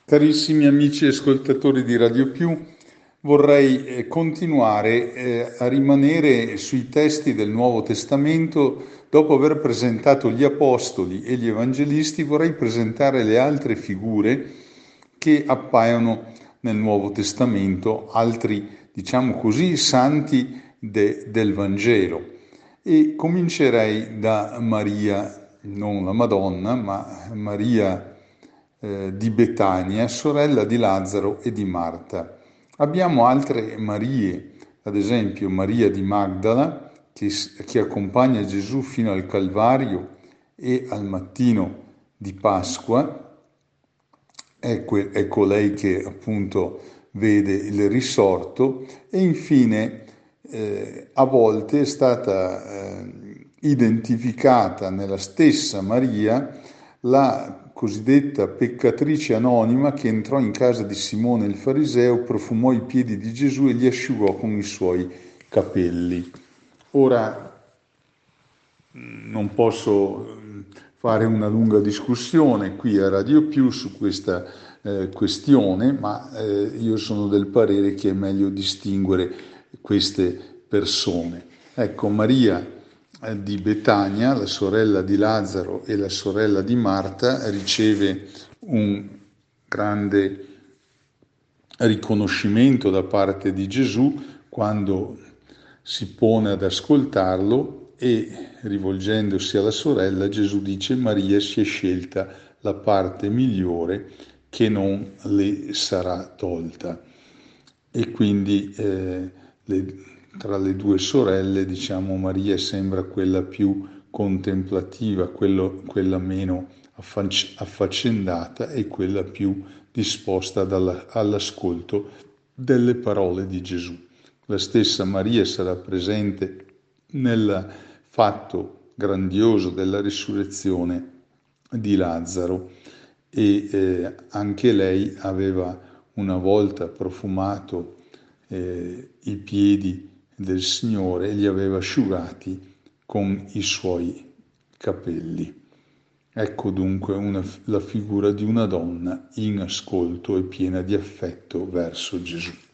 Carissimi amici ascoltatori di Radio Più, vorrei continuare a rimanere sui testi del Nuovo Testamento. Dopo aver presentato gli Apostoli e gli Evangelisti, vorrei presentare le altre figure che appaiono nel Nuovo Testamento, altri, diciamo così, santi del Vangelo. E comincerei da Maria, non la Madonna, ma Maria di Betania, sorella di Lazzaro e di Marta. Abbiamo altre Marie, ad esempio Maria di Magdala, che accompagna Gesù fino al Calvario e al mattino di Pasqua. È colei che appunto vede il risorto. E infine a volte è stata identificata nella stessa Maria la cosiddetta peccatrice anonima che entrò in casa di Simone il fariseo, profumò i piedi di Gesù e li asciugò con i suoi capelli. Ora non posso fare una lunga discussione qui a Radio Più su questa questione, ma io sono del parere che è meglio distinguere queste persone. Ecco, Maria di Betania, la sorella di Lazzaro e la sorella di Marta, riceve un grande riconoscimento da parte di Gesù quando si pone ad ascoltarlo e, rivolgendosi alla sorella, Gesù dice: Maria si è scelta la parte migliore che non le sarà tolta. E quindi tra le due sorelle, diciamo, Maria sembra quella più contemplativa, quella meno affaccendata e quella più disposta all'ascolto delle parole di Gesù. La stessa Maria sarà presente nel fatto grandioso della risurrezione di Lazzaro e anche lei aveva una volta profumato i piedi del Signore e li aveva asciugati con i suoi capelli. Ecco dunque la figura di una donna in ascolto e piena di affetto verso Gesù.